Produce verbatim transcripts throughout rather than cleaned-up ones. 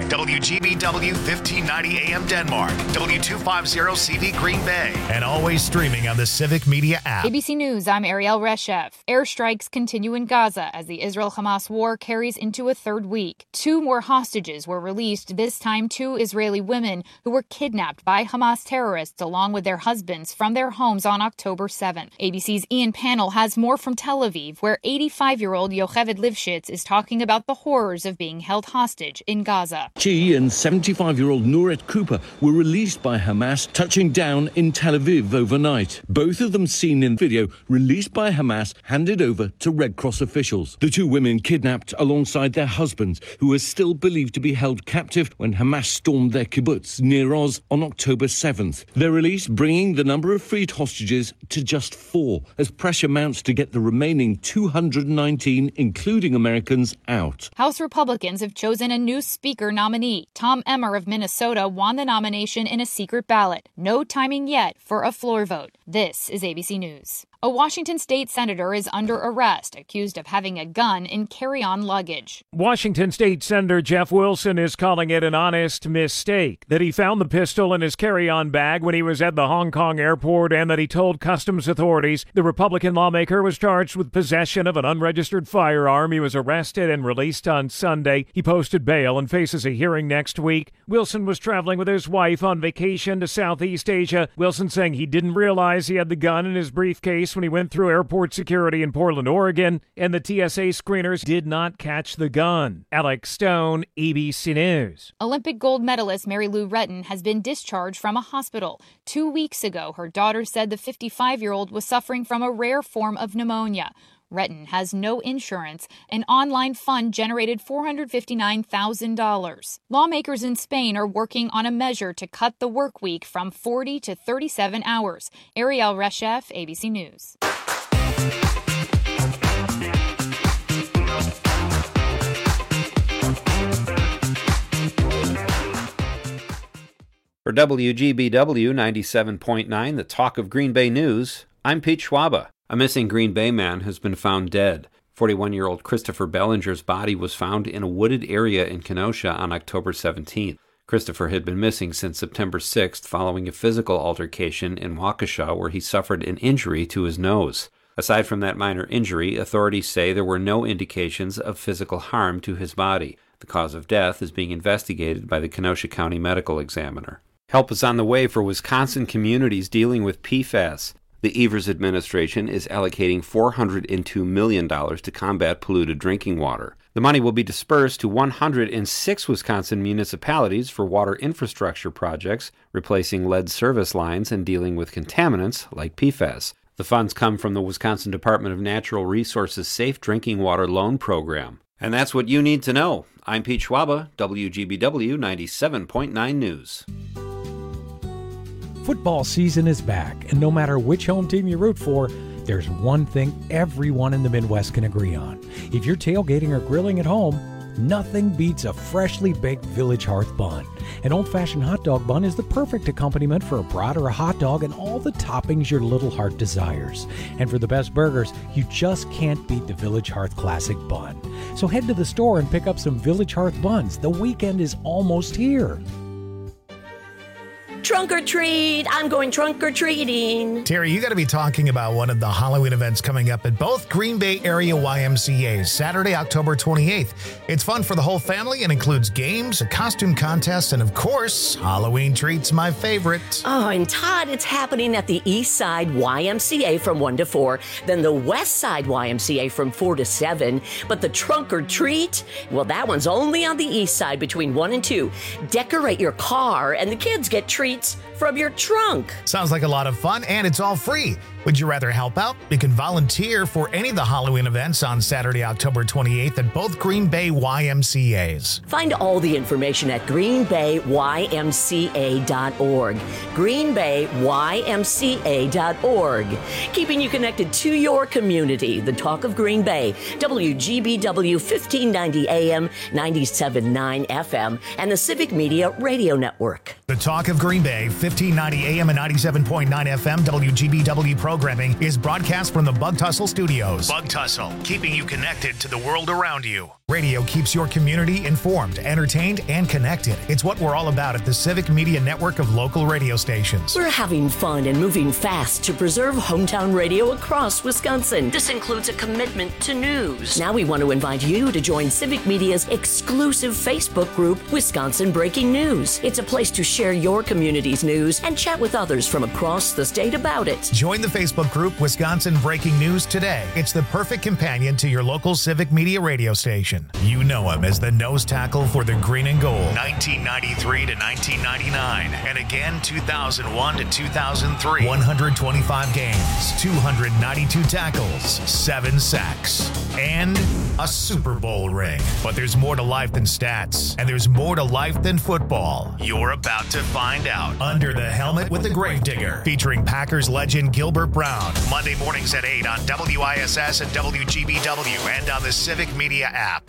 W G B W fifteen ninety A M Denmark, W two fifty C V Green Bay, and always streaming on the Civic Media app. A B C News, I'm Ariel Reshev. Airstrikes continue in Gaza as the Israel-Hamas war carries into a third week. Two more hostages were released, this time two Israeli women who were kidnapped by Hamas terrorists along with their husbands from their homes on October seventh. A B C's Ian Pannell has more from Tel Aviv, where eighty-five-year-old Yocheved Lifshitz is talking about the horrors of being held hostage in Gaza. She and seventy-five-year-old Nuret Cooper were released by Hamas, touching down in Tel Aviv overnight. Both of them seen in video, released by Hamas, handed over to Red Cross officials. The two women kidnapped alongside their husbands, who are still believed to be held captive when Hamas stormed their kibbutz near Oz on October seventh. Their release bringing the number of freed hostages to just four, as pressure mounts to get the remaining two hundred nineteen, including Americans, out. House Republicans have chosen a new speaker nominee. Tom Emmer of Minnesota won the nomination in a secret ballot. No timing yet for a floor vote. This is A B C News. A Washington state senator is under arrest, accused of having a gun in carry-on luggage. Washington State Senator Jeff Wilson is calling it an honest mistake, that he found the pistol in his carry-on bag when he was at the Hong Kong airport and that he told customs authorities. The Republican lawmaker was charged with possession of an unregistered firearm. He was arrested and released on Sunday. He posted bail and faces a hearing next week. Wilson was traveling with his wife on vacation to Southeast Asia. Wilson saying he didn't realize he had the gun in his briefcase when he went through airport security in Portland, Oregon, and the T S A screeners did not catch the gun. Alex Stone, A B C News. Olympic gold medalist Mary Lou Retton has been discharged from a hospital. Two weeks ago, her daughter said the fifty-five-year-old was suffering from a rare form of pneumonia. Retton has no insurance. An online fund generated four hundred fifty-nine thousand dollars. Lawmakers in Spain are working on a measure to cut the work week from forty to thirty-seven hours. Ariel Reshev, A B C News. For W G B W ninety-seven point nine, the Talk of Green Bay News, I'm Pete Schwaba. A missing Green Bay man has been found dead. forty-one-year-old Christopher Bellinger's body was found in a wooded area in Kenosha on October seventeenth. Christopher had been missing since September sixth following a physical altercation in Waukesha where he suffered an injury to his nose. Aside from that minor injury, authorities say there were no indications of physical harm to his body. The cause of death is being investigated by the Kenosha County Medical Examiner. Help is on the way for Wisconsin communities dealing with P FAS. The Evers administration is allocating four hundred two million dollars to combat polluted drinking water. The money will be dispersed to one hundred six Wisconsin municipalities for water infrastructure projects, replacing lead service lines and dealing with contaminants like P FAS. The funds come from the Wisconsin Department of Natural Resources Safe Drinking Water Loan Program. And that's what you need to know. I'm Pete Schwaba, W G B W ninety-seven point nine News. Football season is back, and no matter which home team you root for, there's one thing everyone in the Midwest can agree on. If you're tailgating or grilling at home, nothing beats a freshly baked Village Hearth bun. An old-fashioned hot dog bun is the perfect accompaniment for a brat or a hot dog and all the toppings your little heart desires. And for the best burgers, you just can't beat the Village Hearth Classic Bun. So head to the store and pick up some Village Hearth buns. The weekend is almost here. Trunk or treat. I'm going trunk or treating. Terry, you got to be talking about one of the Halloween events coming up at both Green Bay area Y M C As, Saturday, October twenty-eighth. It's fun for the whole family and includes games, a costume contest, and of course, Halloween treats, my favorite. Oh, and Todd, it's happening at the East Side Y M C A from one to four, then the West Side Y M C A from four to seven. But the trunk or treat, well, that one's only on the East Side between one and two. Decorate your car, and the kids get treats from your trunk. Sounds like a lot of fun, and it's all free. Would you rather help out? You can volunteer for any of the Halloween events on Saturday, October twenty-eighth at both Green Bay Y M C As. Find all the information at green bay y m c a dot org. green bay y m c a dot org. Keeping you connected to your community. The Talk of Green Bay, W G B W fifteen ninety A M, ninety-seven point nine F M, and the Civic Media Radio Network. The Talk of Green Bay, fifteen ninety A M and ninety-seven point nine F M, W G B W programming is broadcast from the Bug Tussle Studios. Bug Tussle, keeping you connected to the world around you. Radio keeps your community informed, entertained, and connected. It's what we're all about at the Civic Media Network of local radio stations. We're having fun and moving fast to preserve hometown radio across Wisconsin. This includes a commitment to news. Now we want to invite you to join Civic Media's exclusive Facebook group, Wisconsin Breaking News. It's a place to share your community's news and chat with others from across the state about it. Join the Facebook group Wisconsin Breaking News today. It's the perfect companion to your local Civic Media radio station. You know him as the nose tackle for the green and gold, nineteen ninety-three to nineteen ninety-nine, and again two thousand one to two thousand three. one hundred twenty-five games, two hundred ninety-two tackles, seven sacks, and a Super Bowl ring. But there's more to life than stats, and there's more to life than football. You're about to find out. Under the Helmet with the Gravedigger, featuring Packers legend Gilbert Brown. Monday mornings at eight on W I S S and W G B W and on the Civic Media app.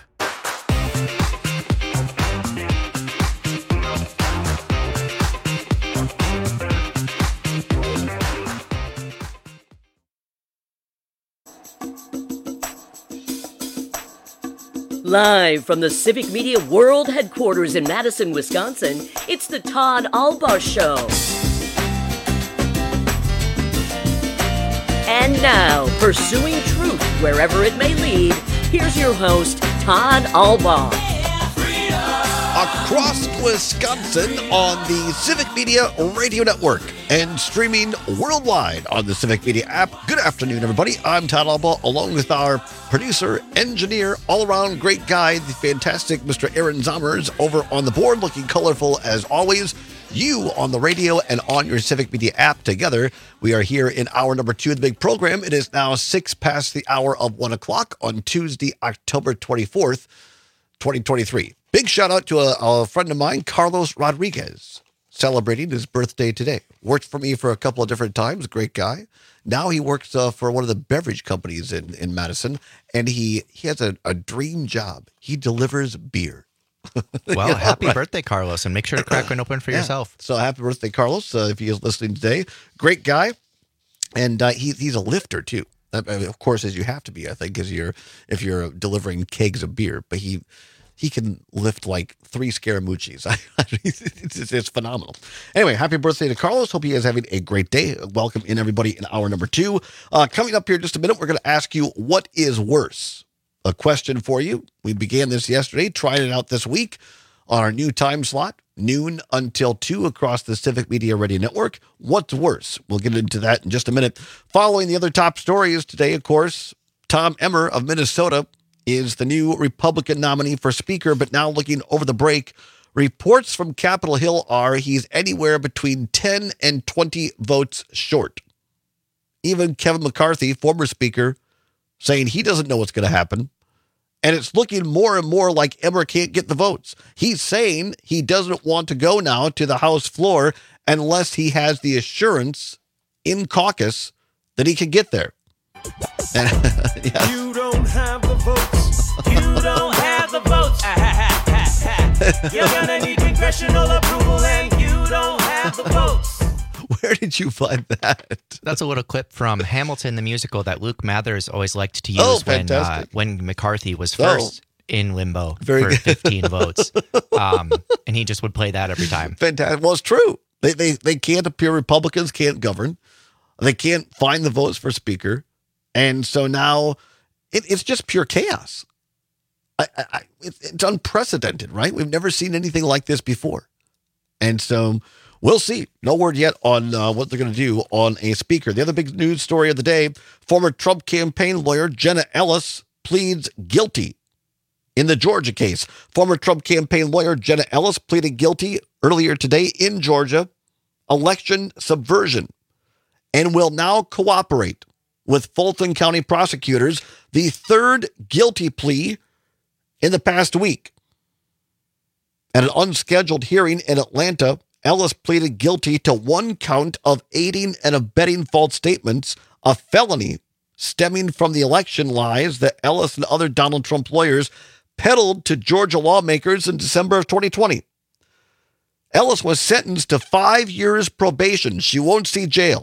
Live from the Civic Media World Headquarters in Madison, Wisconsin, it's the Todd Albaugh Show. And now, pursuing truth wherever it may lead, here's your host, Todd Albaugh. Across Wisconsin on the Civic Media Radio Network and streaming worldwide on the Civic Media app. Good afternoon, everybody. I'm Todd Albaugh, along with our producer, engineer, all-around great guy, the fantastic Mister Aaron Zommers, over on the board, looking colorful as always. You on the radio and on your Civic Media app together. We are here in hour number two of the big program. It is now six past the hour of one o'clock on Tuesday, October twenty-fourth, twenty twenty-three. Big shout out to a, a friend of mine, Carlos Rodriguez, celebrating his birthday today. Worked for me for a couple of different times. Great guy. Now he works uh, for one of the beverage companies in, in Madison, and he, he has a, a dream job. He delivers beer. Well, Yeah, happy right. birthday, Carlos, and make sure to crack one open for Yeah. yourself. So happy birthday, Carlos, uh, if he is listening today. Great guy. And uh, he, he's a lifter, too. I mean, of course, as you have to be, I think, as you're, if you're delivering kegs of beer. But he he can lift like three Scaramucci's. it's, it's phenomenal. Anyway, happy birthday to Carlos. Hope he is having a great day. Welcome in, everybody, in hour number two. Uh, coming up here in just a minute, we're going to ask you, what is worse? A question for you. We began this yesterday, tried it out this week on our new time slot, noon until two across the Civic Media Radio Network. What's worse? We'll get into that in just a minute. Following the other top stories today, of course, Tom Emmer of Minnesota is the new Republican nominee for Speaker, but now looking over the break, reports from Capitol Hill are he's anywhere between ten and twenty votes short. Even Kevin McCarthy, former Speaker, saying he doesn't know what's going to happen. And it's looking more and more like Emmer can't get the votes. He's saying he doesn't want to go now to the House floor unless he has the assurance in caucus that he can get there. And, yes. You don't have the votes. You don't have the votes. Ah, ha, ha, ha, ha. You're gonna need congressional approval, and you don't have the votes. Where did you find that? That's a little clip from Hamilton, the musical, that Luke Mathers always liked to use Oh, when uh, fantastic. when McCarthy was Oh. first in limbo Very for good. fifteen votes. Um, and he just would play that every time. Fantastic. Well, it's true. They, they, they can't appear. Republicans can't govern. They can't find the votes for Speaker. And so now it, it's just pure chaos. I, I, I, it's, it's unprecedented, right? We've never seen anything like this before. And so we'll see. No word yet on uh, what they're going to do on a speaker. The other big news story of the day, former Trump campaign lawyer Jenna Ellis pleads guilty in the Georgia case. Former Trump campaign lawyer Jenna Ellis pleaded guilty earlier today in Georgia, election subversion, and will now cooperate with Fulton County prosecutors, the third guilty plea in the past week. At an unscheduled hearing in Atlanta, Ellis pleaded guilty to one count of aiding and abetting false statements, a felony stemming from the election lies that Ellis and other Donald Trump lawyers peddled to Georgia lawmakers in December of twenty twenty. Ellis was sentenced to five years probation. She won't see jail.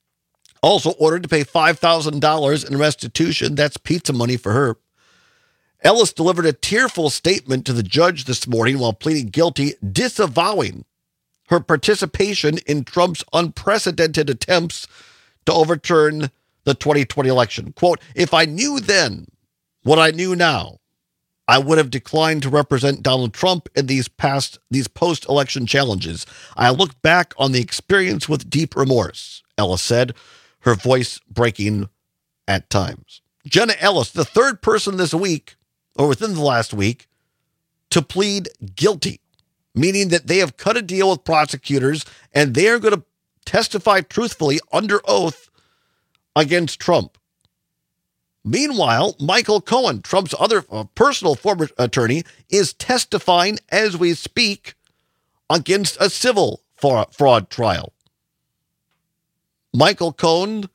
Also ordered to pay five thousand dollars in restitution. That's pizza money for her. Ellis delivered a tearful statement to the judge this morning while pleading guilty, disavowing her participation in Trump's unprecedented attempts to overturn the twenty twenty election. Quote, "If I knew then what I knew now, I would have declined to represent Donald Trump in these past, these post-election challenges. I look back on the experience with deep remorse," Ellis said, her voice breaking at times. Jenna Ellis, the third person this week, or within the last week, to plead guilty, meaning that they have cut a deal with prosecutors and they are going to testify truthfully under oath against Trump. Meanwhile, Michael Cohen, Trump's other uh, personal former attorney, is testifying as we speak against a civil fraud, fraud trial. Michael Cohen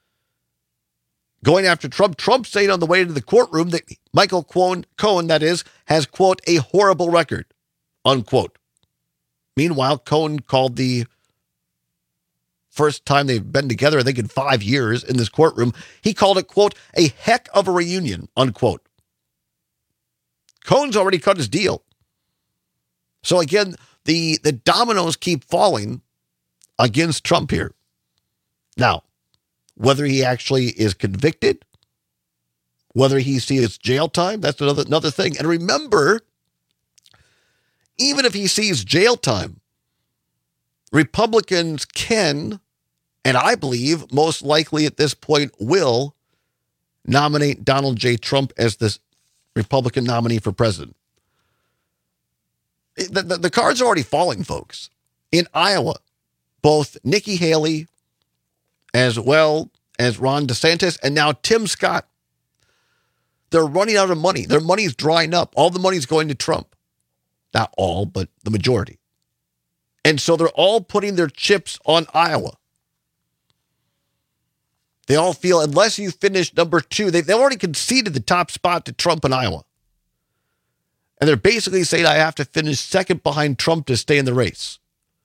going after Trump. Trump saying on the way to the courtroom that Michael Cohen, Cohen, that is, has, quote, a horrible record, unquote. Meanwhile, Cohen called the first time they've been together, I think in five years in this courtroom, he called it, quote, a heck of a reunion, unquote. Cohen's already cut his deal. So again, the, the dominoes keep falling against Trump here. Now, whether he actually is convicted, whether he sees jail time, that's another, another thing. And remember, even if he sees jail time, Republicans can, and I believe most likely at this point will, nominate Donald J. Trump as the Republican nominee for president. The, the, the cards are already falling, folks. In Iowa, both Nikki Haley as well as Ron DeSantis, and now Tim Scott. They're running out of money. Their money's drying up. All the money's going to Trump. Not all, but the majority. And so they're all putting their chips on Iowa. They all feel, unless you finish number two, they, they've already conceded the top spot to Trump in Iowa. And they're basically saying, I have to finish second behind Trump to stay in the race.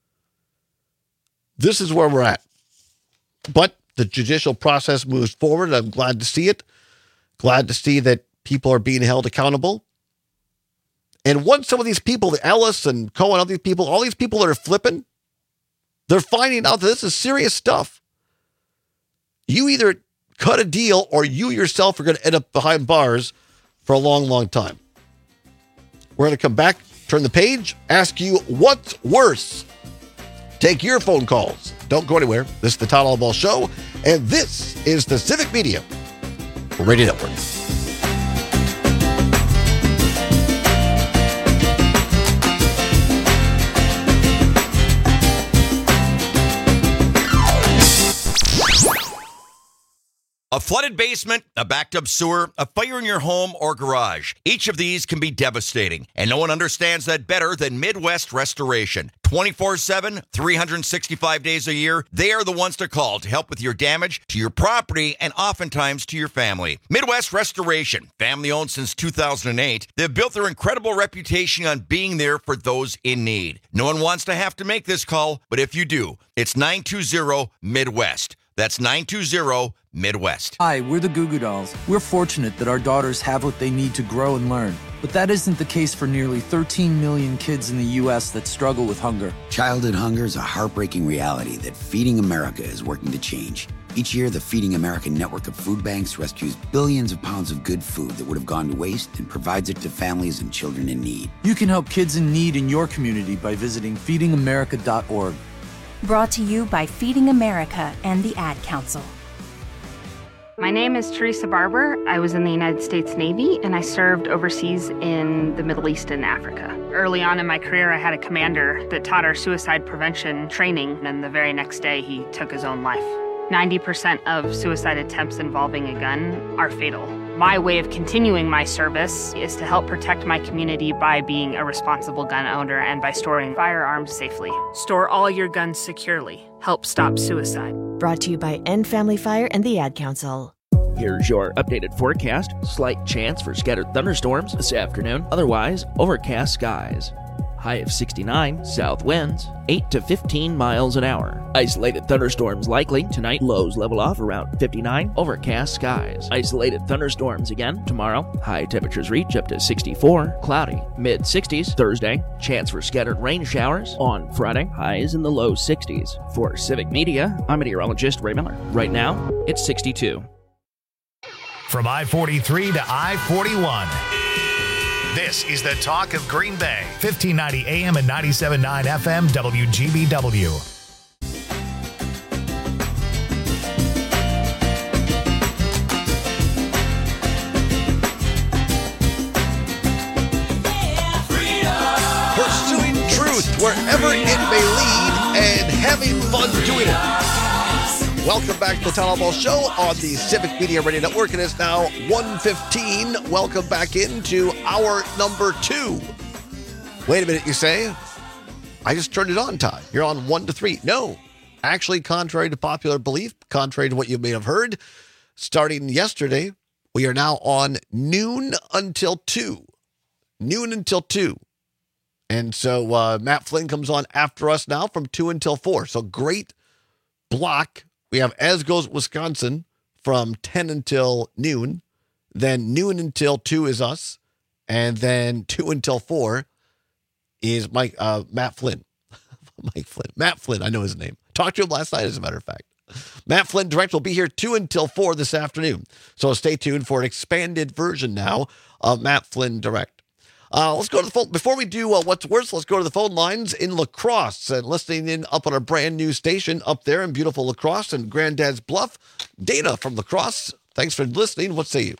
This is where we're at. But the judicial process moves forward. I'm glad to see it. Glad to see that people are being held accountable. And once some of these people, the Ellis and Cohen, all these people, all these people that are flipping, they're finding out that this is serious stuff. You either cut a deal or you yourself are going to end up behind bars for a long, long time. We're going to come back, turn the page, ask you what's worse. Take your phone calls. Don't go anywhere. This is the Todd Allball Show, and this is the Civic Media Radio Network. A flooded basement, a backed up sewer, a fire in your home or garage. Each of these can be devastating, and no one understands that better than Midwest Restoration. twenty-four seven, three hundred sixty-five days a year, they are the ones to call to help with your damage to your property and oftentimes to your family. Midwest Restoration, family owned since two thousand eight, they've built their incredible reputation on being there for those in need. No one wants to have to make this call, but if you do, it's nine two zero Midwest. That's nine two zero Midwest. Hi, we're the Goo Goo Dolls. We're fortunate that our daughters have what they need to grow and learn. But that isn't the case for nearly thirteen million kids in the U S that struggle with hunger. Childhood hunger is a heartbreaking reality that Feeding America is working to change. Each year, the Feeding America network of food banks rescues billions of pounds of good food that would have gone to waste and provides it to families and children in need. You can help kids in need in your community by visiting feeding america dot org. Brought to you by Feeding America and the Ad Council. My name is Teresa Barber. I was in the United States Navy, and I served overseas in the Middle East and Africa. Early on in my career, I had a commander that taught our suicide prevention training, and the very next day, he took his own life. ninety percent of suicide attempts involving a gun are fatal. My way of continuing my service is to help protect my community by being a responsible gun owner and by storing firearms safely. Store all your guns securely. Help stop suicide. Brought to you by End Family Fire and the Ad Council. Here's your updated forecast. Slight chance for scattered thunderstorms this afternoon. Otherwise, overcast skies. high of sixty-nine. South winds, eight to fifteen miles an hour. Isolated thunderstorms likely. Tonight, lows level off around fifty-nine. Overcast skies. Isolated thunderstorms again tomorrow. High temperatures reach up to sixty-four. Cloudy, mid sixties. Thursday, chance for scattered rain showers. On Friday, highs in the low sixties. For Civic Media, I'm meteorologist Ray Miller. Right now, it's sixty-two. From I forty-three to I forty-one. This is the talk of Green Bay. fifteen ninety A M and ninety-seven point nine F M W G B W. Pursuing truth wherever it may lead and having fun doing it. Welcome back to the Town Hall Show on the Civic Media Radio Network. It is now one fifteen. Welcome back into hour number two. Wait a minute, you say? I just turned it on, Todd. You're on one to three. No. Actually, contrary to popular belief, contrary to what you may have heard, starting yesterday, we are now on noon until two. Noon until two. And so uh, Matt Flynn comes on after us now from two until four. So great block. We have As Goes Wisconsin from ten until noon. Then noon until two is us. And then two until four is Mike uh, Matt Flynn. Mike Flynn. Matt Flynn. I know his name. Talked to him last night, as a matter of fact. Matt Flynn Direct will be here two until four this afternoon. So stay tuned for an expanded version now of Matt Flynn Direct. Uh, let's go to the phone. Before we do uh, what's worse, let's go to the phone lines in La Crosse and listening in up on our brand new station up there in beautiful La Crosse and Granddad's Bluff. Dana from La Crosse, thanks for listening. What say you?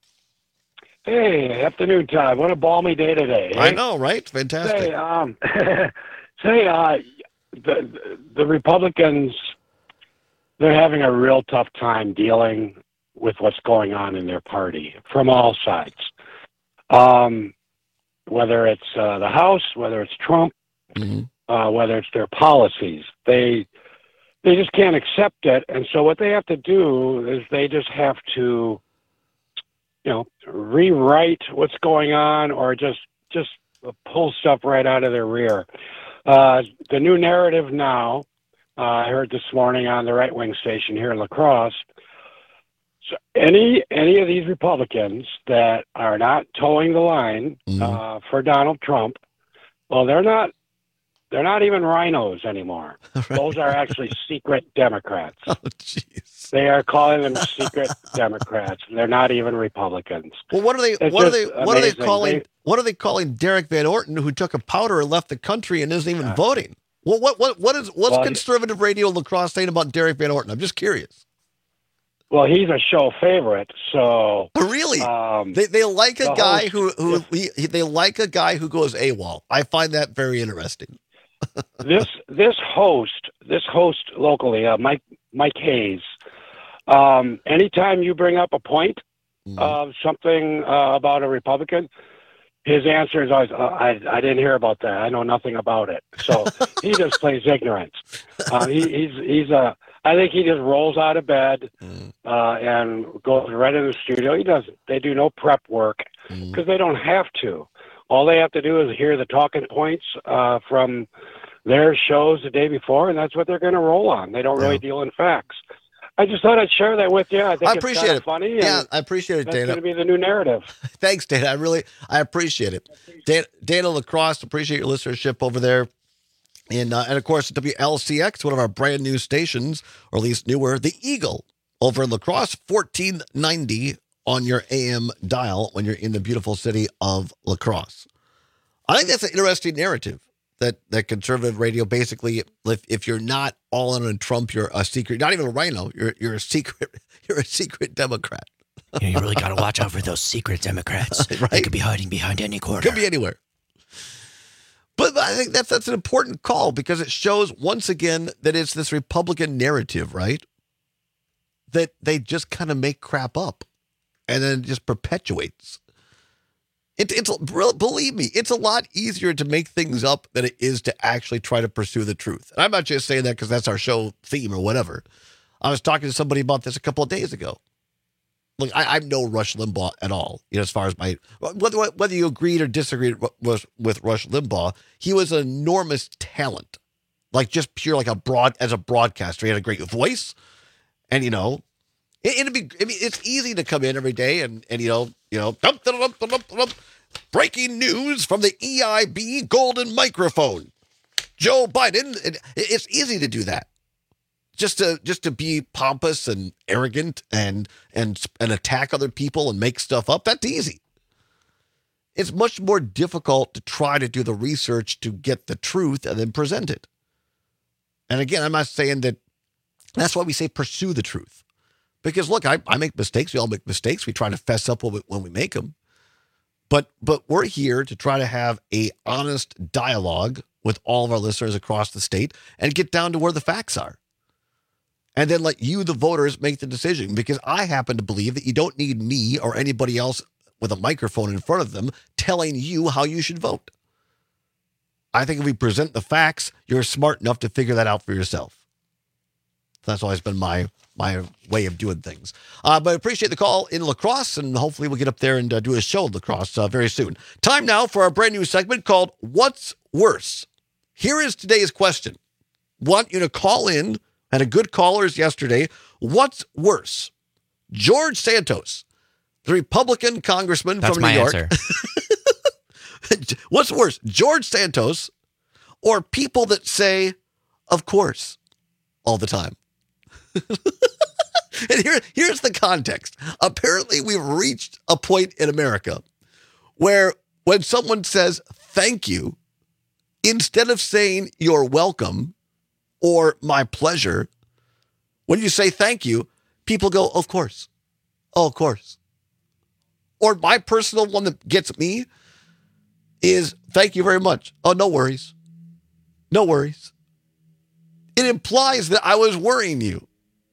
Hey, afternoon, Todd. What a balmy day today. I eh? know, right? Fantastic. Say, um, say, uh, the the Republicans, they're having a real tough time dealing with what's going on in their party from all sides. Um. Whether it's uh, the House, whether it's Trump, mm-hmm. uh, whether it's their policies, they they just can't accept it. And so what they have to do is they just have to, you know, rewrite what's going on or just just pull stuff right out of their rear. Uh, the new narrative now, uh, I heard this morning on the right-wing station here in La Crosse, so any any of these Republicans that are not towing the line mm-hmm. uh, for Donald Trump, well, they're not they're not even rhinos anymore. Right. Those are actually secret Democrats. Oh, jeez. They are calling them secret Democrats. They're not even Republicans. Well, what are they? It's what are they? What amazing. are they calling? They, what are they calling Derek Van Orton, who took a powder and left the country and isn't even uh, voting? Well, what what what is what's well, conservative radio La Crosse saying about Derek Van Orton? I'm just curious. Well, he's a show favorite, so really, um, they they like a the guy host, who who he, they like a guy who goes AWOL. I find that very interesting. this this host, this host locally, uh, Mike Mike Hayes. Um, anytime you bring up a point mm-hmm. of something uh, about a Republican, his answer is always, uh, "I I didn't hear about that. I know nothing about it." So he just plays ignorance. Uh, he, he's he's a. I think he just rolls out of bed mm. uh, and goes right in the studio. He doesn't. They do no prep work because mm. they don't have to. All they have to do is hear the talking points uh, from their shows the day before, and that's what they're going to roll on. They don't really yeah. deal in facts. I just thought I'd share that with you. I think I it's appreciate kind it. of funny. Yeah, I appreciate it, that's Dana. That's going to be the new narrative. Thanks, Dana. I really, I appreciate it. Dana, Dana La Crosse, appreciate your listenership over there. And, uh, and of course, W L C X, one of our brand new stations, or at least newer, the Eagle over in La Crosse, fourteen ninety on your A M dial when you're in the beautiful city of La Crosse. I think that's an interesting narrative that, that conservative radio basically, if, if you're not all in on Trump, you're a secret, not even a rhino, you're you're a secret, you're a secret Democrat. Yeah, you really got to watch out for those secret Democrats. Right? They could be hiding behind any corner. Could be anywhere. But I think that's that's an important call because it shows once again that it's this Republican narrative, right? That they just kind of make crap up and then it just perpetuates. It, it's believe me, it's a lot easier to make things up than it is to actually try to pursue the truth. And I'm not just saying that because that's our show theme or whatever. I was talking to somebody about this a couple of days ago. look, I, I'm no Rush Limbaugh at all. You know, as far as my whether whether you agreed or disagreed with, with Rush Limbaugh, he was an enormous talent, like just pure like a broad as a broadcaster. He had a great voice, and you know, it, it'd be I mean, it's easy to come in every day and and you know you know dump, dump, dump, dump, dump, breaking news from the E I B golden microphone. Joe Biden. It, it's easy to do that. Just to just to be pompous and arrogant and and and attack other people and make stuff up, that's easy. It's much more difficult to try to do the research to get the truth and then present it. And again, I'm not saying that that's why we say pursue the truth. Because look, I, I make mistakes. We all make mistakes. We try to fess up when we, when we make them. But but we're here to try to have a honest dialogue with all of our listeners across the state and get down to where the facts are. And then let you, the voters, make the decision. Because I happen to believe that you don't need me or anybody else with a microphone in front of them telling you how you should vote. I think if we present the facts, you're smart enough to figure that out for yourself. That's always been my my way of doing things. Uh, but I appreciate the call in La Crosse, and hopefully we'll get up there and uh, do a show in La Crosse uh, very soon. Time now for our brand new segment called What's Worse? Here is today's question. Want you to call in. Had a good callers yesterday. What's worse? George Santos, the Republican congressman That's from New my York. answer. What's worse, George Santos or people that say, of course, all the time? And here, here's the context. Apparently, we've reached a point in America where when someone says thank you, instead of saying you're welcome, or my pleasure, when you say thank you, people go, of course. Oh, of course. Or my personal one that gets me is thank you very much. Oh, no worries. No worries. It implies that I was worrying you.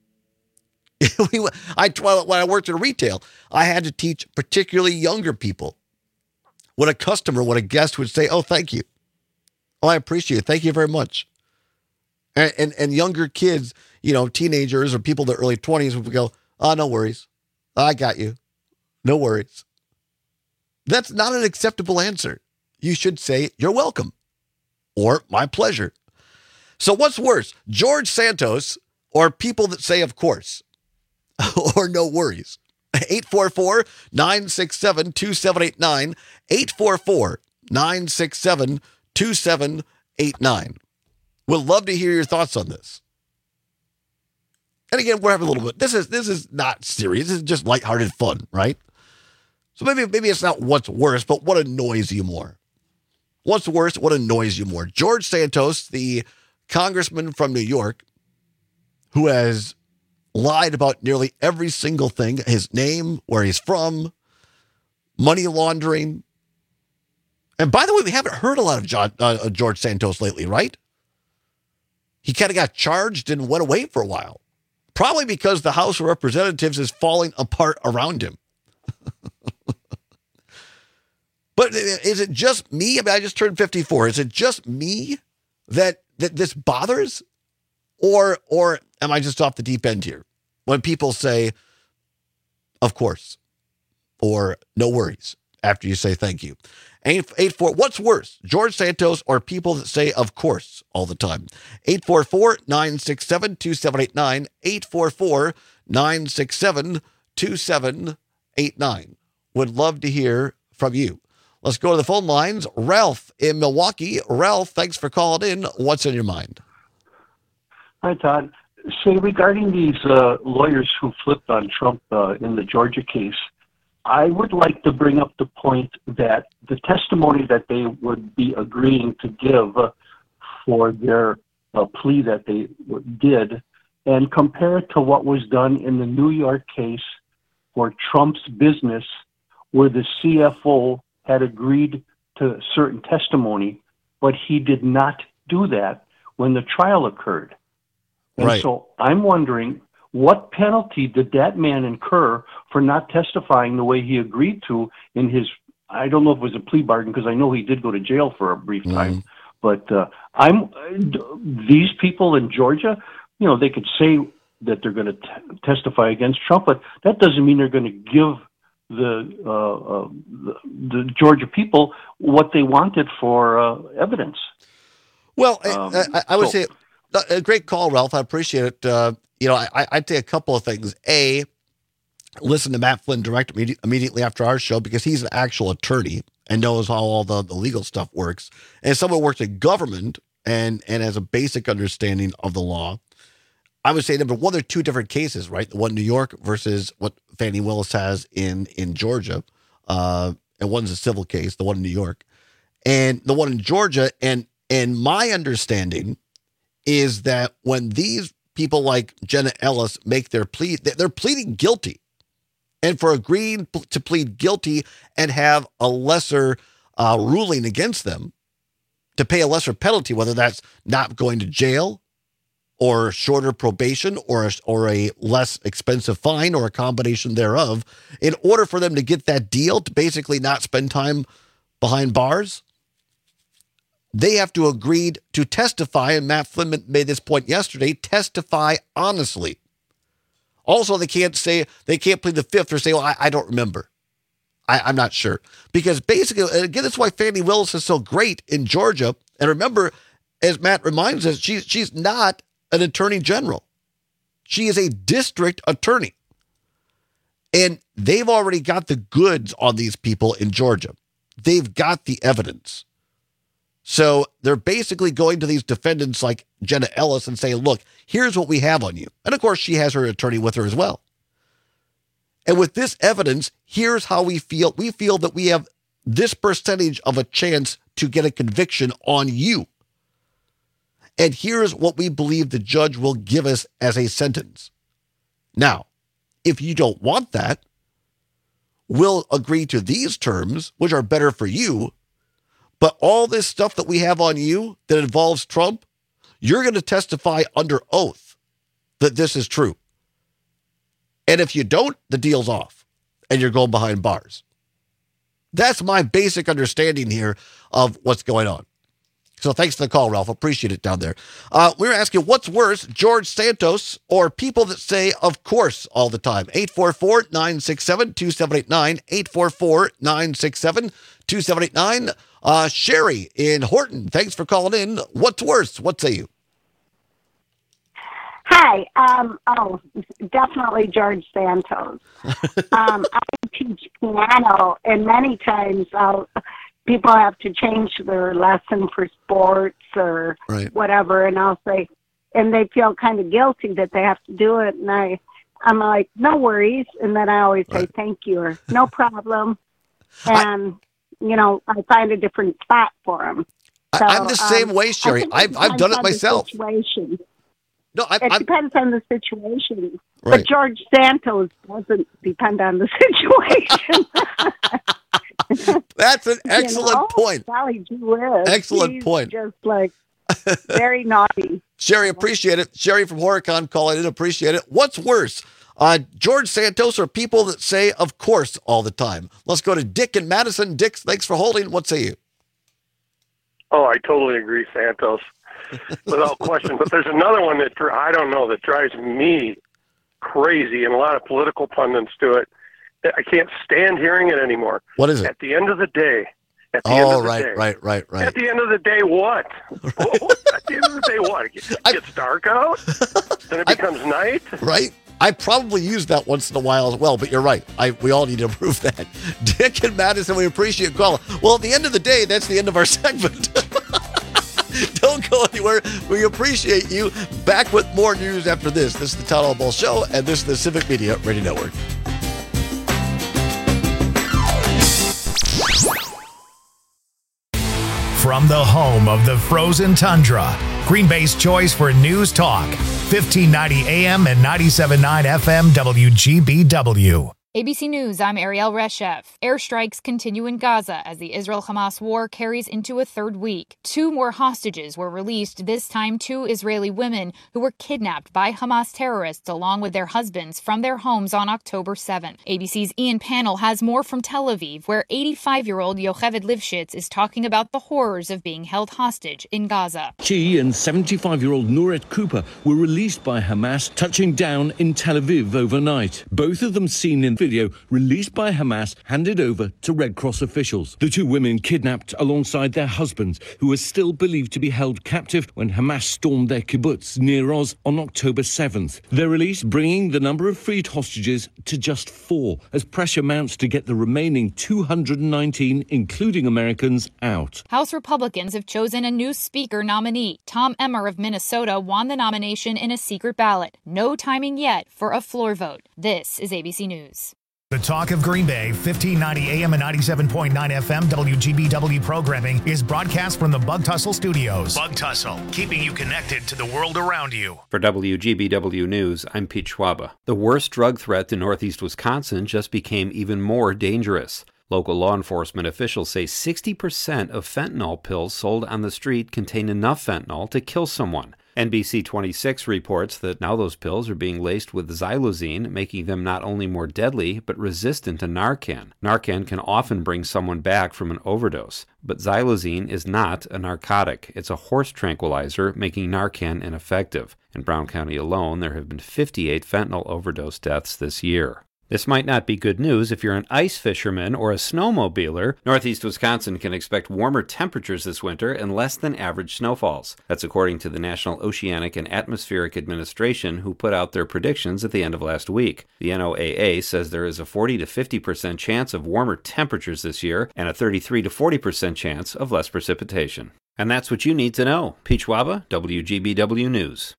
I, when I worked in retail, I had to teach particularly younger people. When a customer, when a guest would say, oh, thank you. Oh, I appreciate it. Thank you very much. And, and and younger kids, you know, teenagers or people in their early twenties would go, oh, no worries. I got you. No worries. That's not an acceptable answer. You should say, you're welcome or my pleasure. So what's worse, George Santos or people that say, of course, or no worries? eight four four, nine six seven, two seven eight nine, eight four four, nine six seven, two seven eight nine. We'd love to hear your thoughts on this. And again, we're having a little bit. This is this is not serious. This is just lighthearted fun, right? So maybe maybe it's not what's worse, but what annoys you more. What's worse? What annoys you more? George Santos, the congressman from New York, who has lied about nearly every single thing: his name, where he's from, money laundering. And by the way, we haven't heard a lot of John, uh, George Santos lately, right? He kind of got charged and went away for a while. Probably because the House of Representatives is falling apart around him. But is it just me? I mean, I just turned fifty-four. Is it just me that that this bothers? Or or am I just off the deep end here? When people say, of course, or no worries after you say thank you. eight eight four, what's worse, George Santos or people that say, of course, all the time? eight four four, nine six seven, two seven eight nine, eight four four, nine six seven, two seven eight nine. Would love to hear from you. Let's go to the phone lines. Ralph in Milwaukee. Ralph, thanks for calling in. What's in your mind? Hi, Todd. Say, regarding these uh, lawyers who flipped on Trump uh, in the Georgia case, I would like to bring up the point that the testimony that they would be agreeing to give for their uh, plea that they did, and compare it to what was done in the New York case for Trump's business, where the C F O had agreed to certain testimony, but he did not do that when the trial occurred. And right. So I'm wondering, what penalty did that man incur for not testifying the way he agreed to in his, I don't know if it was a plea bargain, because I know he did go to jail for a brief time, mm-hmm. but uh, I'm these people in Georgia, you know, they could say that they're going to t- testify against Trump, but that doesn't mean they're going to give the, uh, uh, the the Georgia people what they wanted for uh, evidence. Well, um, I, I, I would so, say a great call, Ralph. I appreciate it. Uh, you know, I, I'd say a couple of things. A, listen to Matt Flynn direct immedi- immediately after our show, because he's an actual attorney and knows how all the, the legal stuff works. And as someone who works in government and, and has a basic understanding of the law, I would say, number one, there are two different cases, right? The one in New York versus what Fannie Willis has in, in Georgia. Uh, and one's a civil case, the one in New York. And the one in Georgia, and and my understanding is that when these people like Jenna Ellis make their plea, they're pleading guilty. And for agreeing to plead guilty and have a lesser uh, ruling against them, to pay a lesser penalty, whether that's not going to jail or shorter probation or a, or a less expensive fine or a combination thereof, in order for them to get that deal to basically not spend time behind bars, they have to agree to testify, and Matt Flynn made this point yesterday, testify honestly. Also, they can't say, they can't plead the fifth or say, well, I, I don't remember. I, I'm not sure. Because basically, again, that's why Fannie Willis is so great in Georgia. And remember, as Matt reminds us, she's, she's not an attorney general. She is a district attorney. And they've already got the goods on these people in Georgia. They've got the evidence. So they're basically going to these defendants like Jenna Ellis and saying, look, here's what we have on you. And of course, she has her attorney with her as well. And with this evidence, here's how we feel. We feel that we have this percentage of a chance to get a conviction on you. And here's what we believe the judge will give us as a sentence. Now, if you don't want that, we'll agree to these terms, which are better for you. But all this stuff that we have on you that involves Trump, you're going to testify under oath that this is true. And if you don't, the deal's off and you're going behind bars. That's my basic understanding here of what's going on. So thanks for the call, Ralph. Appreciate it down there. Uh, we were asking, what's worse, George Santos or people that say, of course, all the time? eight four four, nine six seven, two seven eight nine, eight four four, nine six seven, two seven eight nine. Uh, Sherry in Horton, thanks for calling in. What's worse? What say you? Hi. Um, oh, definitely George Santos. um, I teach piano, and many times I'll... people have to change their lesson for sports or right. whatever, and I'll say, and they feel kind of guilty that they have to do it, and I, I'm like, no worries, and then I always say right. thank you or no problem, and I, you know, I find a different spot for them. So, I'm the same um, way, Sherry. I've I've done it myself. Situation. No, I, it I'm, depends on the situation, right. but George Santos doesn't depend on the situation. That's an excellent you know? point. Golly gee whiz. Excellent He's point. Just like very naughty. Sherry, appreciate it. Sherry from Horicon calling in, appreciate it. What's worse, uh, George Santos or people that say, of course, all the time? Let's go to Dick in Madison. Dick, thanks for holding. What say you? Oh, I totally agree, Santos, without question. But there's another one that, I don't know, that drives me crazy, and a lot of political pundits do it. I can't stand hearing it anymore. What is it? At the end of the day. At the oh, end of the right, day. right, right, right. At the end of the day, what? At the end of the day, what? It gets, it gets dark out? Then it becomes I, night? Right? I probably use that once in a while as well, but you're right. I We all need to improve that. Dick and Madison, we appreciate you calling. Well, at the end of the day, that's the end of our segment. Don't go anywhere. We appreciate you. Back with more news after this. This is the Town Hall Ball Show, and this is the Civic Media Radio Network. From the home of the frozen tundra, Green Bay's choice for news talk, fifteen ninety A M and ninety-seven point nine F M W G B W. A B C News, I'm Ariel Reshef. Airstrikes continue in Gaza as the Israel-Hamas war carries into a third week. Two more hostages were released, this time two Israeli women who were kidnapped by Hamas terrorists along with their husbands from their homes on October seventh. A B C's Ian Pannell has more from Tel Aviv, where eighty-five-year-old Yocheved Lifshitz is talking about the horrors of being held hostage in Gaza. She and seventy-five-year-old Nuret Cooper were released by Hamas, touching down in Tel Aviv overnight. Both of them seen in video released by Hamas, handed over to Red Cross officials. The two women kidnapped alongside their husbands, who are still believed to be held captive when Hamas stormed their kibbutz near Oz on October seventh. Their release bringing the number of freed hostages to just four, as pressure mounts to get the remaining two hundred nineteen, including Americans, out. House Republicans have chosen a new speaker nominee. Tom Emmer of Minnesota won the nomination in a secret ballot. No timing yet for a floor vote. This is A B C News. The Talk of Green Bay, fifteen ninety A M and ninety-seven point nine F M W G B W programming is broadcast from the Bug Tussle Studios. Bug Tussle, keeping you connected to the world around you. For W G B W News, I'm Pete Schwaba. The worst drug threat to northeast Wisconsin just became even more dangerous. Local law enforcement officials say sixty percent of fentanyl pills sold on the street contain enough fentanyl to kill someone. N B C twenty-six reports that now those pills are being laced with xylazine, making them not only more deadly, but resistant to Narcan. Narcan can often bring someone back from an overdose, but xylazine is not a narcotic. It's a horse tranquilizer, making Narcan ineffective. In Brown County alone, there have been fifty-eight fentanyl overdose deaths this year. This might not be good news if you're an ice fisherman or a snowmobiler. Northeast Wisconsin can expect warmer temperatures this winter and less than average snowfalls. That's according to the National Oceanic and Atmospheric Administration, who put out their predictions at the end of last week. The N O A A says there is a forty to fifty percent chance of warmer temperatures this year and a thirty-three to forty percent chance of less precipitation. And that's what you need to know. Pete Schwaba, W G B W News.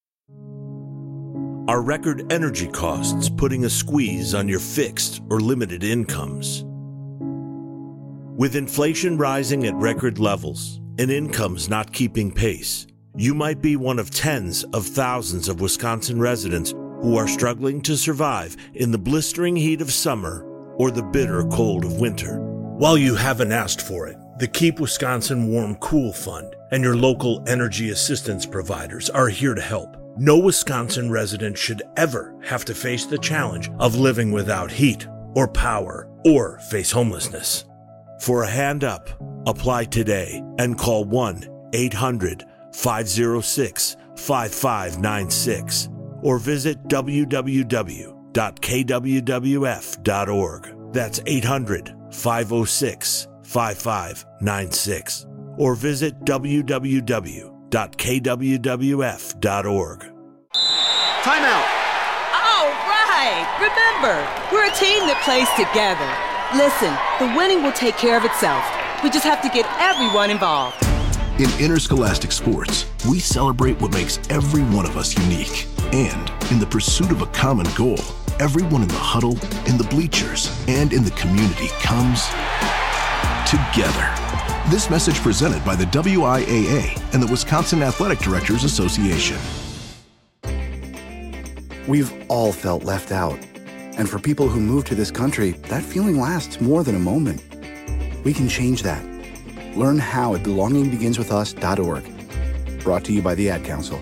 Are record energy costs putting a squeeze on your fixed or limited incomes? With inflation rising at record levels and incomes not keeping pace, you might be one of tens of thousands of Wisconsin residents who are struggling to survive in the blistering heat of summer or the bitter cold of winter. While you haven't asked for it, the Keep Wisconsin Warm Cool Fund and your local energy assistance providers are here to help. No Wisconsin resident should ever have to face the challenge of living without heat or power or face homelessness. For a hand up, apply today and call one eight hundred five oh six five five nine six or visit w w w dot k w w f dot org. That's eight hundred five oh six five five nine six or visit w w w dot k w w f dot org. Timeout. All right. Remember, we're a team that plays together. Listen, the winning will take care of itself. We just have to get everyone involved. In interscholastic sports, we celebrate what makes every one of us unique. And in the pursuit of a common goal, everyone in the huddle, in the bleachers, and in the community comes together. This message presented by the W I A A and the Wisconsin Athletic Directors Association. We've all felt left out. And for people who move to this country, that feeling lasts more than a moment. We can change that. Learn how at belonging begins with us dot org. Brought to you by the Ad Council.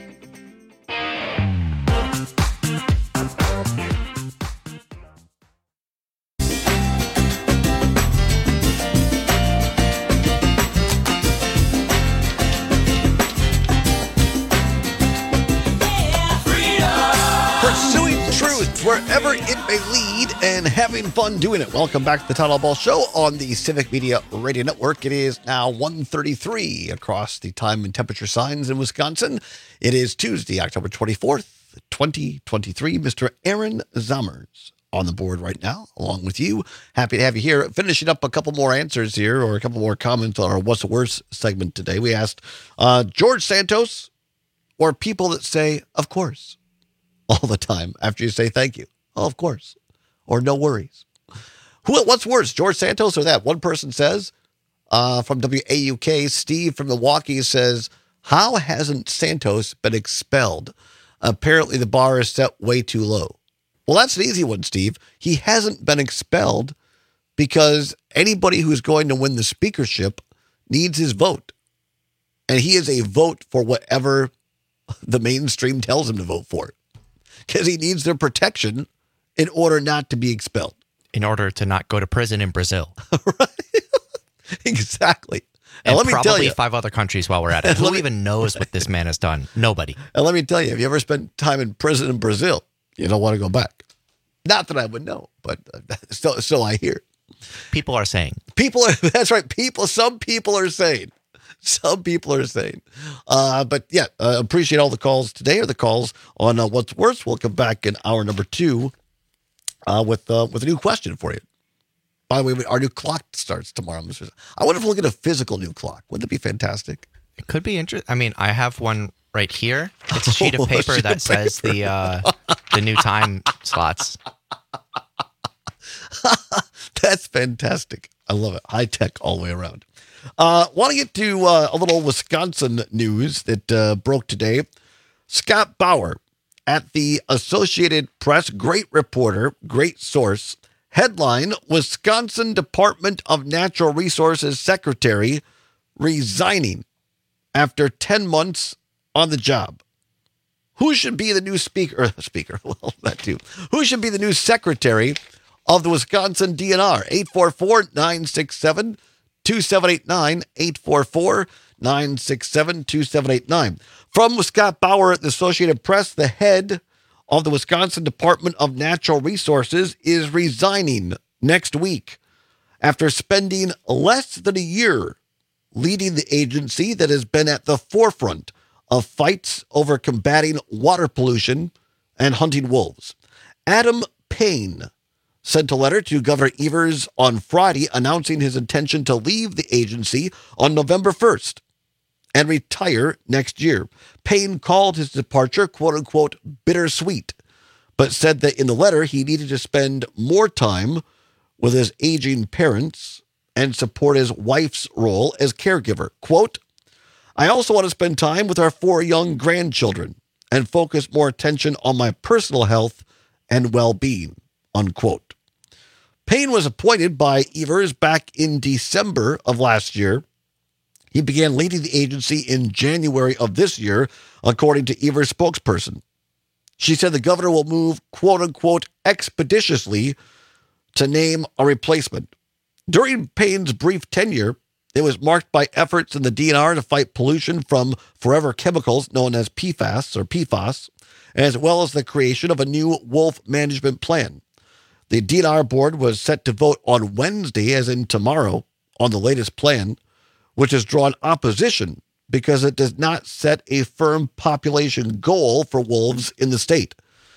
Wherever it may lead and having fun doing it. Welcome back to the Todd Ball Show on the Civic Media Radio Network. It is now one thirty-three across the time and temperature signs in Wisconsin. It is Tuesday, October twenty-fourth, twenty twenty-three. Mister Aaron Zommers on the board right now, along with you. Happy to have you here. Finishing up a couple more answers here, or a couple more comments on our What's the Worst segment today. We asked uh, George Santos or people that say, of course, all the time after you say thank you. Oh, of course. Or no worries. Who? What's worse, George Santos or that? One person says, uh, from W A U K, Steve from Milwaukee says, how hasn't Santos been expelled? Apparently the bar is set way too low. Well, that's an easy one, Steve. He hasn't been expelled because anybody who's going to win the speakership needs his vote. And he is a vote for whatever the mainstream tells him to vote for. Because he needs their protection in order not to be expelled. In order to not go to prison in Brazil. Right. Exactly. And, and let me probably tell you, five other countries while we're at it. Who me, even knows what this man has done? Nobody. And let me tell you, if you ever spent time in prison in Brazil, you don't want to go back. Not that I would know, but still, still I hear. People are saying. People are, that's right. People, some people are saying. Some people are saying. Uh, but yeah, uh, appreciate all the calls today or the calls on uh, What's Worse. We'll come back in hour number two uh, with uh, with a new question for you. By the way, our new clock starts tomorrow. I wonder if we'll get a physical new clock. Wouldn't it be fantastic? It could be interesting. I mean, I have one right here. It's a sheet of paper oh, sheet that of says paper. the uh, the new time slots. That's fantastic. I love it. High tech all the way around. Uh, want to get to uh, a little Wisconsin news that uh, broke today. Scott Bauer at the Associated Press, great reporter, great source. Headline, Wisconsin Department of Natural Resources Secretary resigning after ten months on the job. Who should be the new speaker? Or speaker, well, that too. Who should be the new secretary of the Wisconsin D N R? eight four four, nine six seven, two seven eight nine, eight four four, nine six seven, two seven eight nine. From Scott Bauer at the Associated Press, the head of the Wisconsin Department of Natural Resources is resigning next week after spending less than a year leading the agency that has been at the forefront of fights over combating water pollution and hunting wolves. Adam Payne sent a letter to Governor Evers on Friday announcing his intention to leave the agency on November first and retire next year. Payne called his departure, quote-unquote, bittersweet, but said that in the letter he needed to spend more time with his aging parents and support his wife's role as caregiver. Quote, I also want to spend time with our four young grandchildren and focus more attention on my personal health and well-being, unquote. Payne was appointed by Evers back in December of last year. He began leading the agency in January of this year, according to Evers' spokesperson. She said the governor will move, quote-unquote, expeditiously to name a replacement. During Payne's brief tenure, it was marked by efforts in the D N R to fight pollution from forever chemicals known as P FAS or P FAS, as well as the creation of a new wolf management plan. The D N R board was set to vote on Wednesday, as in tomorrow, on the latest plan, which has drawn opposition because it does not set a firm population goal for wolves in the state.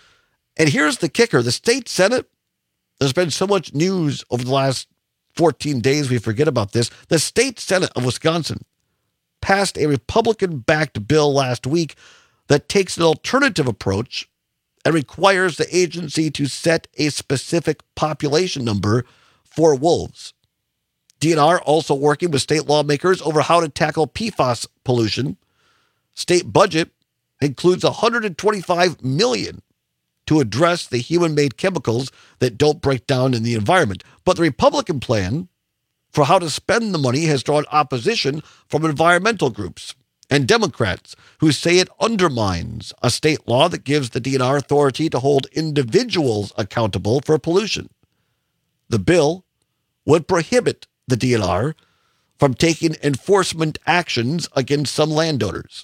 And here's the kicker. The state Senate, there's been so much news over the last fourteen days, we forget about this. The state Senate of Wisconsin passed a Republican-backed bill last week that takes an alternative approach and requires the agency to set a specific population number for wolves. D N R also working with state lawmakers over how to tackle P FAS pollution. State budget includes one hundred twenty-five million dollars to address the human-made chemicals that don't break down in the environment. But the Republican plan for how to spend the money has drawn opposition from environmental groups and Democrats who say it undermines a state law that gives the D N R authority to hold individuals accountable for pollution. The bill would prohibit the D N R from taking enforcement actions against some landowners.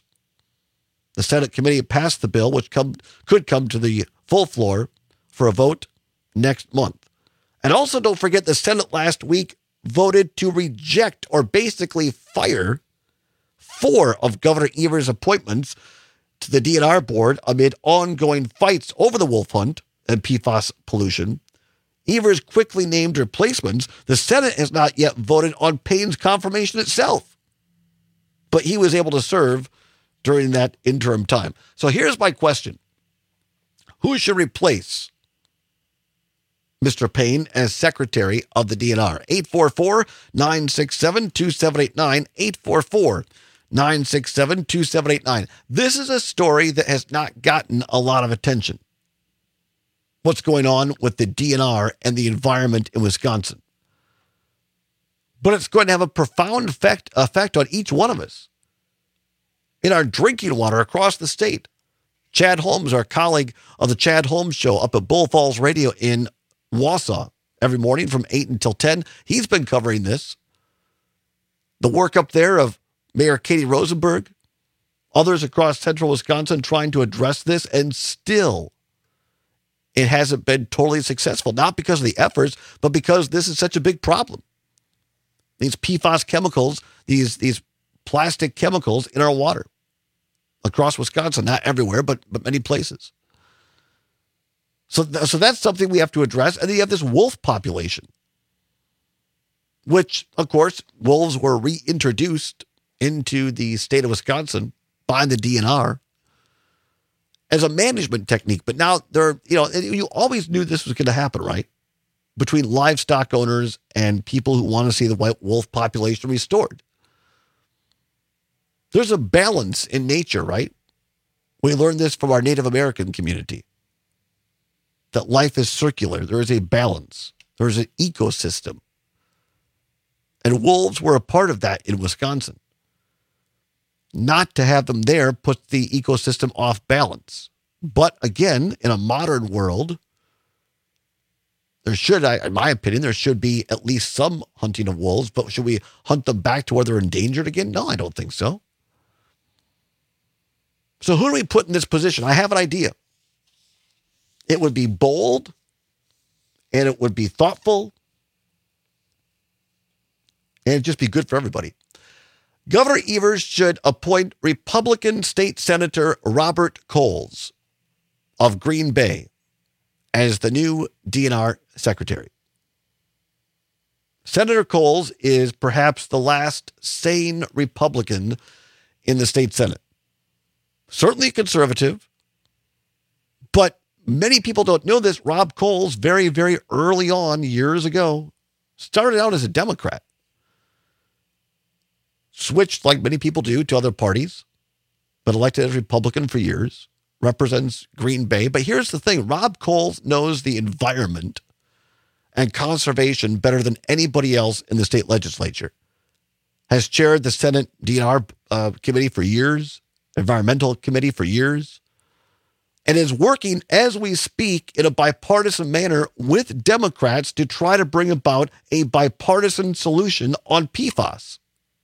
The Senate committee passed the bill, which come, could come to the full floor for a vote next month. And also don't forget the Senate last week voted to reject or basically fire four of Governor Evers' appointments to the D N R board amid ongoing fights over the wolf hunt and P FAS pollution. Evers quickly named replacements. The Senate has not yet voted on Payne's confirmation itself, but he was able to serve during that interim time. So here's my question. Who should replace Mister Payne as Secretary of the D N R? eight four four, nine six seven, two seven eight nine, eight four four, nine six seven, two seven eight nine. This is a story that has not gotten a lot of attention. what's going on with the D N R and the environment in Wisconsin. But it's going to have a profound effect, effect on each one of us. In our drinking water across the state. Chad Holmes, our colleague of the Chad Holmes Show up at Bull Falls Radio in Wausau every morning from eight until ten. He's been covering this. The work up there of Mayor Katie Rosenberg, others across central Wisconsin trying to address this, and still it hasn't been totally successful. Not because of the efforts, but because this is such a big problem. These P F A S chemicals, these, these plastic chemicals in our water across Wisconsin, not everywhere, but, but many places. So, th- so that's something we have to address. And then you have this wolf population, which, of course, wolves were reintroduced into the state of Wisconsin by the D N R as a management technique. But now they're, you know, you always knew this was going to happen, right? Between livestock owners and people who want to see the white wolf population restored. There's a balance in nature, right? We learned this from our Native American community. That life is circular. There is a balance. There's an ecosystem. And wolves were a part of that in Wisconsin. Not to have them there puts the ecosystem off balance. But again, in a modern world, there should, in my opinion, there should be at least some hunting of wolves, but should we hunt them back to where they're endangered again? No, I don't think so. So who do we put in this position? I have an idea. It would be bold, and it would be thoughtful, and it'd just be good for everybody. Governor Evers should appoint Republican State Senator Robert Coles of Green Bay as the new D N R secretary. Senator Coles is perhaps the last sane Republican in the state Senate. Certainly a conservative, but many people don't know this. Rob Coles, very, very early on, years ago, started out as a Democrat. Switched, like many people do, to other parties, but elected as Republican for years. Represents Green Bay. But here's the thing. Rob Coles knows the environment and conservation better than anybody else in the state legislature. Has chaired the Senate D N R uh, committee for years, environmental committee for years, and is working as we speak in a bipartisan manner with Democrats to try to bring about a bipartisan solution on P F A S.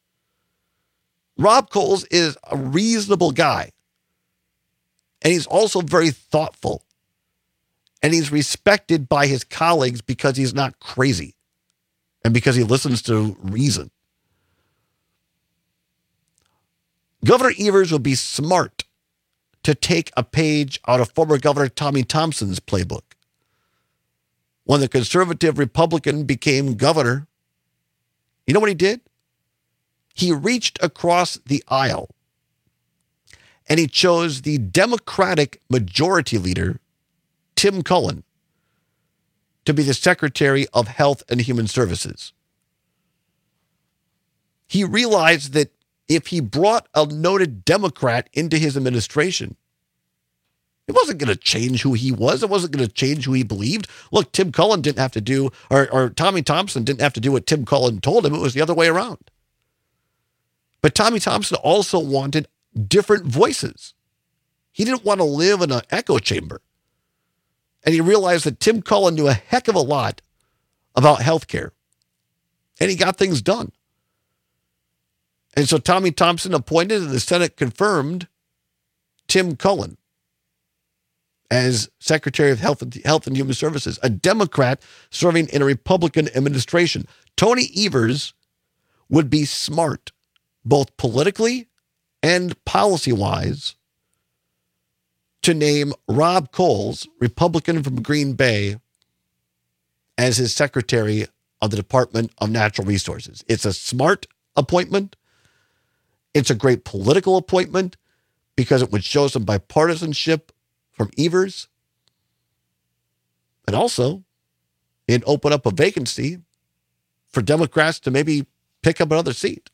Rob Coles is a reasonable guy. And he's also very thoughtful. And he's respected by his colleagues because he's not crazy. And because he listens to reason. Governor Evers would be smart to take a page out of former Governor Tommy Thompson's playbook. When the conservative Republican became governor, you know what he did? He reached across the aisle and he chose the Democratic majority leader, Tim Cullen, to be the Secretary of Health and Human Services. He realized that if he brought a noted Democrat into his administration, it wasn't going to change who he was. It wasn't going to change who he believed. Look, Tim Cullen didn't have to do, or, or Tommy Thompson didn't have to do what Tim Cullen told him. It was the other way around. But Tommy Thompson also wanted different voices. He didn't want to live in an echo chamber. And he realized that Tim Cullen knew a heck of a lot about healthcare. And he got things done. And so Tommy Thompson appointed and the Senate confirmed Tim Cullen as Secretary of Health and, Health and Human Services, a Democrat serving in a Republican administration. Tony Evers would be smart, both politically and policy-wise, to name Rob Coles, Republican from Green Bay, as his Secretary of the Department of Natural Resources. It's a smart appointment. It's a great political appointment because it would show some bipartisanship from Evers. And also, it'd open up a vacancy for Democrats to maybe pick up another seat.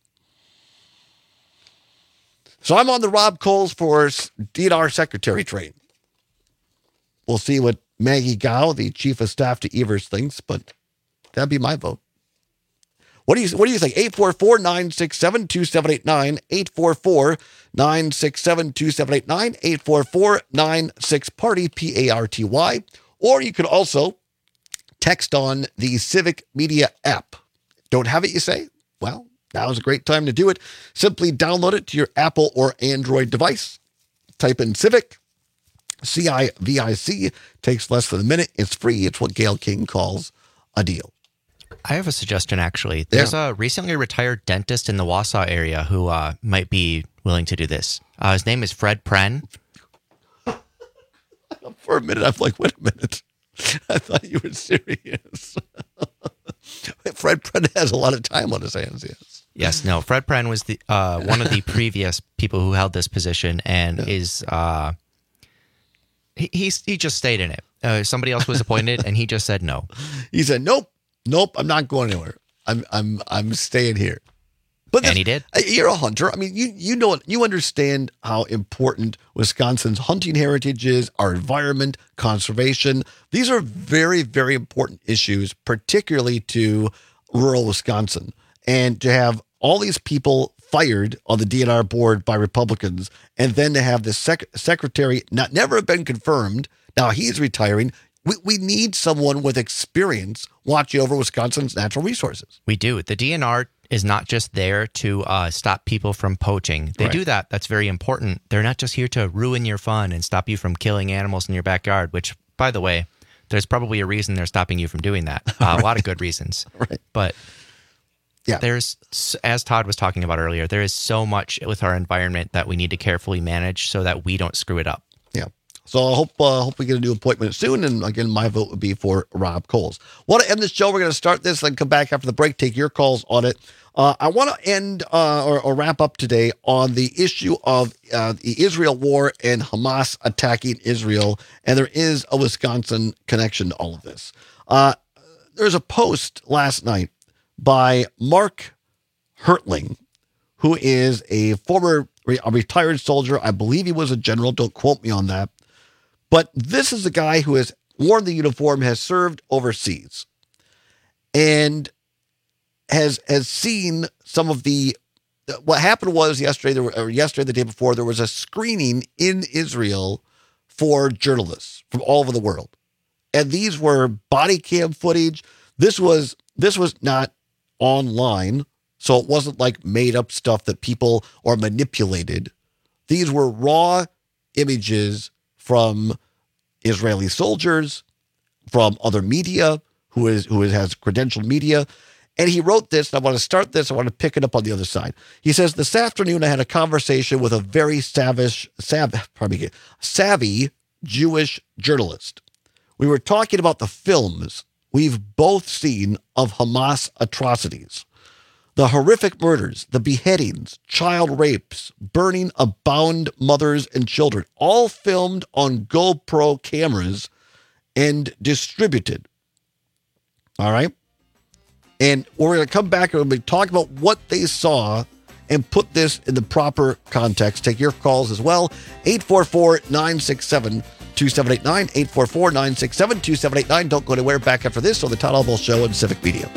So I'm on the Rob Coles for D N R Secretary train. We'll see what Maggie Gao, the chief of staff to Evers, thinks, but that'd be my vote. What do you What do you think? eight four four, nine six seven, two seven eight nine, eight four four, nine six seven, two seven eight nine, eight four four, nine six party, P A R T Y. Or you could also text on the Civic Media app. Don't have it, you say? Well, now is a great time to do it. Simply download it to your Apple or Android device. Type in Civic, C I V I C. Takes less than a minute. It's free. It's what Gayle King calls a deal. I have a suggestion, actually. There's yeah. a recently retired dentist in the Wausau area who uh, might be willing to do this. Uh, his name is Fred Pren. For a minute, I'm like, wait a minute. I thought you were serious. Fred Pren has a lot of time on his hands, yes. Yes, no. Fred Pren was the uh, one of the previous people who held this position and yeah. is... Uh, he, he's, he just stayed in it. Uh, somebody else was appointed, and he just said no. He said, nope. Nope, I'm not going anywhere. I'm I'm I'm staying here. But and he did. You're a hunter. I mean, you you know you understand how important Wisconsin's hunting heritage is, our environment, conservation. These are very, very important issues, particularly to rural Wisconsin. And to have all these people fired on the D N R board by Republicans, and then to have the sec- secretary not never have been confirmed. Now he's retiring. We we need someone with experience watching over Wisconsin's natural resources. We do. The D N R is not just there to uh, stop people from poaching. They right. do that. That's very important. They're not just here to ruin your fun and stop you from killing animals in your backyard, which, by the way, there's probably a reason they're stopping you from doing that. Uh, right. A lot of good reasons. Right. But yeah. there's, as Todd was talking about earlier, there is so much with our environment that we need to carefully manage so that we don't screw it up. Yeah. So I hope uh, hope we get a new appointment soon. And again, my vote would be for Rob Coles. Want to end this show? We're going to start this and come back after the break, take your calls on it. Uh, I want to end uh, or, or wrap up today on the issue of uh, the Israel war and Hamas attacking Israel. And there is a Wisconsin connection to all of this. Uh, there's a post last night by Mark Hertling, who is a former a retired soldier. I believe he was a general. Don't quote me on that. But this is a guy who has worn the uniform, has served overseas, and has has seen some of the. What happened was yesterday, there were, or yesterday, the day before, there was a screening in Israel for journalists from all over the world, and these were body cam footage. This was this was not online, so it wasn't like made up stuff that people or manipulated. These were raw images from Israeli soldiers, from other media, who is who is, has credentialed media. And he wrote this, and I want to start this, I want to pick it up on the other side. He says, this afternoon I had a conversation with a very savage, sav, pardon me, savvy Jewish journalist. We were talking about the films we've both seen of Hamas atrocities. The horrific murders, the beheadings, child rapes, burning of bound mothers and children, all filmed on GoPro cameras and distributed. All right? And we're going to come back and we'll be talking about what they saw and put this in the proper context. Take your calls as well. eight four four, nine six seven, two seven eight nine, eight four four, nine six seven, two seven eight nine. Don't go anywhere. Back after this on the Todd Albaugh Show and Civic Media.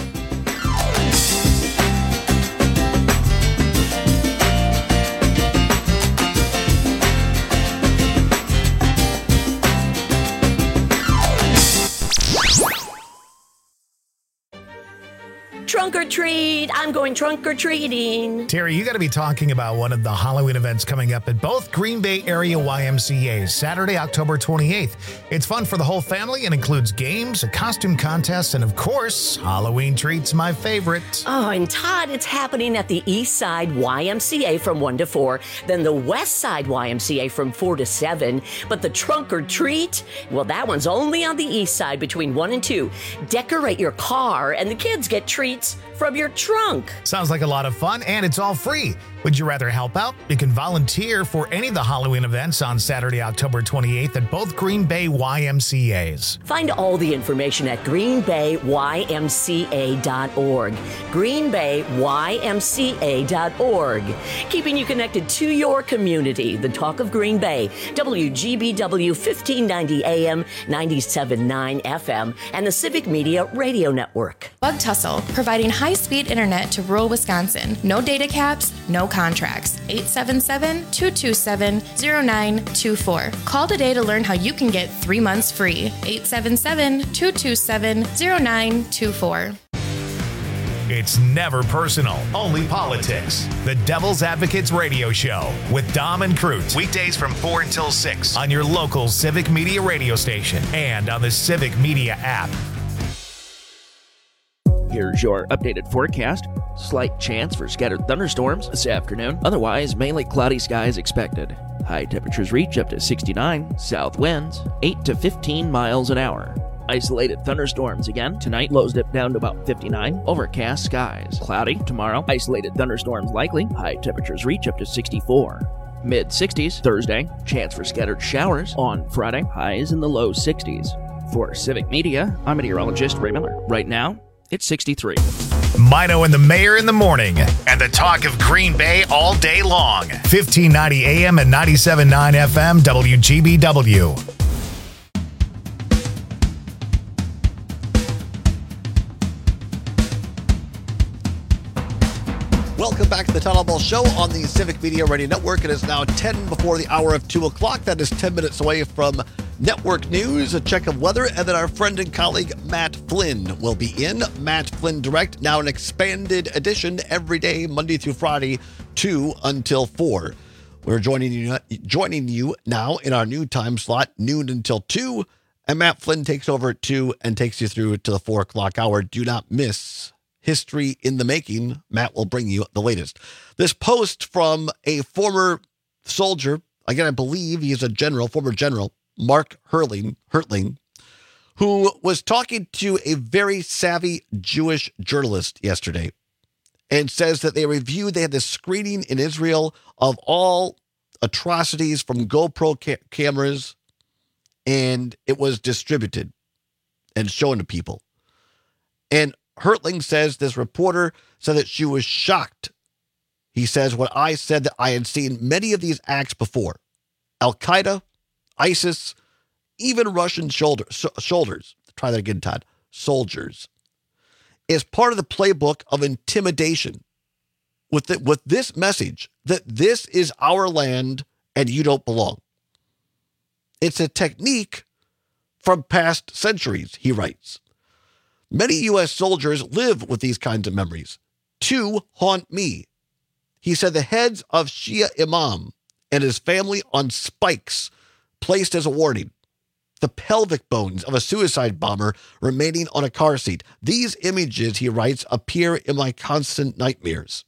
Trunk or treat. I'm going trunk or treating. Terry, you got to be talking about one of the Halloween events coming up at both Green Bay area Y M C As, Saturday, October twenty-eighth. It's fun for the whole family and includes games, a costume contest, and of course, Halloween treats, my favorite. Oh, and Todd, it's happening at the East Side Y M C A from one to four, then the West Side Y M C A from four to seven. But the trunk or treat, well, that one's only on the East Side between one and two. Decorate your car, and the kids get treats tickets from your trunk. Sounds like a lot of fun, and it's all free. Would you rather help out? You can volunteer for any of the Halloween events on Saturday, October twenty-eighth at both Green Bay Y M C As. Find all the information at green bay y m c a dot org. green bay y m c a dot org. Keeping you connected to your community. The Talk of Green Bay, W G B W fifteen ninety A M, ninety-seven point nine F M, and the Civic Media Radio Network. Bug Tussle, providing high-speed internet to rural Wisconsin. No data caps, no contracts. eight seven seven, two two seven, zero nine two four. Call today to learn how you can get three months free. eight seven seven, two two seven, zero nine two four. It's never personal, only politics. The Devil's Advocates Radio Show with Dom and Cruz. Weekdays from four until six on your local Civic Media radio station and on the Civic Media app. Here's your updated forecast. Slight chance for scattered thunderstorms this afternoon. Otherwise, mainly cloudy skies expected. High temperatures reach up to sixty-nine. South winds eight to fifteen miles an hour. Isolated thunderstorms again. Tonight, lows dip down to about fifty-nine. Overcast skies. Cloudy tomorrow. Isolated thunderstorms likely. High temperatures reach up to sixty-four. Mid sixties Thursday. Chance for scattered showers on Friday. Highs in the low sixties. For Civic Media, I'm meteorologist Ray Miller. Right now, it's sixty-three. Mino and the Mayor in the morning, and the Talk of Green Bay all day long. fifteen ninety A M and ninety-seven point nine F M, W G B W. Welcome back to the Tunnel Ball Show on the Civic Media Radio Network. It is now ten before the hour of two o'clock. That is ten minutes away from network news, a check of weather, and then our friend and colleague Matt Flynn will be in. Matt Flynn Direct, now an expanded edition every day, Monday through Friday, two until four. We're joining you, joining you now in our new time slot, noon until two, and Matt Flynn takes over at two and takes you through to the four o'clock hour. Do not miss History in the Making. Matt will bring you the latest. This post from a former soldier, again, I believe he is a general, former general, Mark Hertling, Hertling, who was talking to a very savvy Jewish journalist yesterday and says that they reviewed, they had this screening in Israel of all atrocities from GoPro ca- cameras, and it was distributed and shown to people. And Hertling says this reporter said that she was shocked. He says, what I said that I had seen many of these acts before. Al-Qaeda, ISIS, even Russian shoulder, sh- shoulders, try that again, Todd, soldiers, is part of the playbook of intimidation with, the, with this message that this is our land and you don't belong. It's a technique from past centuries, he writes. Many U S soldiers live with these kinds of memories. Two haunt me. He said the heads of Shia Imam and his family on spikes placed as a warning. The pelvic bones of a suicide bomber remaining on a car seat. These images, he writes, appear in my constant nightmares.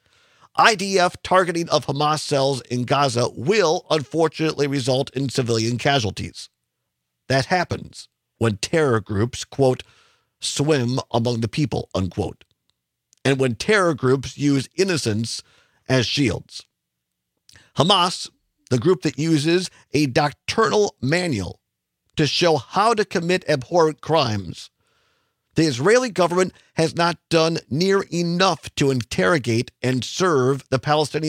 I D F targeting of Hamas cells in Gaza will unfortunately result in civilian casualties. That happens when terror groups, quote, swim among the people, unquote, and when terror groups use innocents as shields. Hamas, the group that uses a doctrinal manual to show how to commit abhorrent crimes, the Israeli government has not done near enough to interrogate and serve the Palestinian